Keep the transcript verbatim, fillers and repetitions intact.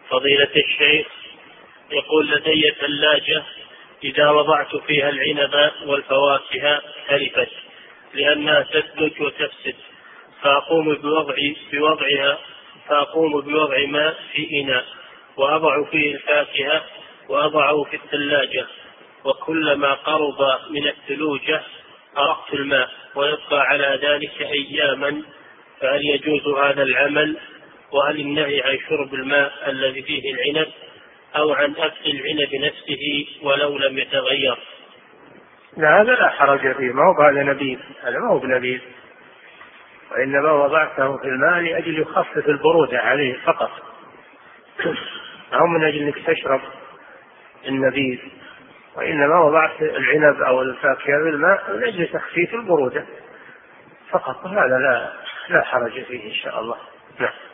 فضيلة الشيخ، يقول لدي ثلاجة إذا وضعت فيها العنب والفواكه تلفت لأنها تسلج وتفسد، فأقوم بوضع بوضعها فأقوم بوضع ماء في إناء وأضع فيه الفاكهة وأضعه في الثلاجة، وكلما قرب من الثلوجة أرقت الماء ويبقى على ذلك أياما، فهل يجوز هذا العمل؟ وهل النهي عن شرب الماء الذي فيه العنب أو عن أكل العنب نفسه ولو لم يتغير؟ لا، هذا لا حرج فيه، ما هو هذا نبيذ، هذا ما هو بنبيذ، وإنما وضعته في الماء لأجل يخفف البرودة عليه فقط، أو من أجل أنك تشرب النبيذ، وإنما وضعت العنب أو الفاكهة في الماء من أجل تخفيف البرودة فقط، هذا لا لا حرج فيه إن شاء الله. نعم.